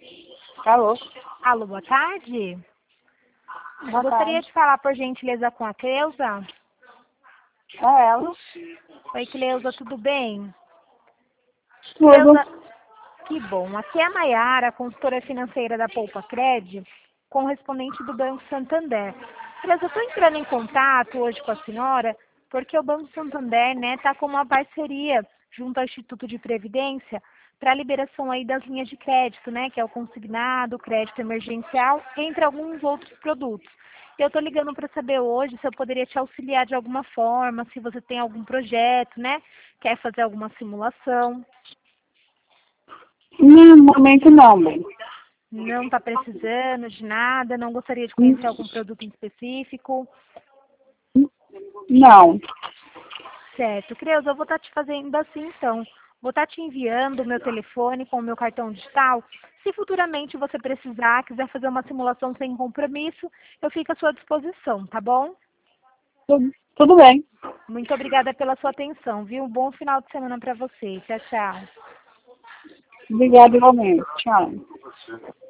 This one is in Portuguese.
Alô? Alô, boa tarde. Boa Gostaria tarde. de falar, por gentileza, com a Cleusa. É ela? Oi, Cleusa, tudo bem? Tudo. Cleusa, que bom. Aqui é a Maiara, consultora financeira da Poupa Cred, correspondente do Banco Santander. Cleusa, eu estou entrando em contato hoje com a senhora porque o Banco Santander está com uma parceria junto ao Instituto de Previdência para a liberação aí das linhas de crédito, né, que é o consignado, o crédito emergencial, entre alguns outros produtos. Eu estou ligando para saber hoje se eu poderia te auxiliar de alguma forma, se você tem algum projeto, né, quer fazer alguma simulação. No momento não, bem. Não está precisando de nada, não gostaria de conhecer algum produto em específico. Não. Certo. Creuza, eu vou estar te fazendo assim então. Vou estar te enviando o meu telefone com o meu cartão digital. Se futuramente você precisar, quiser fazer uma simulação sem compromisso, eu fico à sua disposição, tá bom? Tudo bem. Muito obrigada pela sua atenção, viu? Um bom final de semana para você. Tchau, tchau. Obrigada igualmente. Tchau.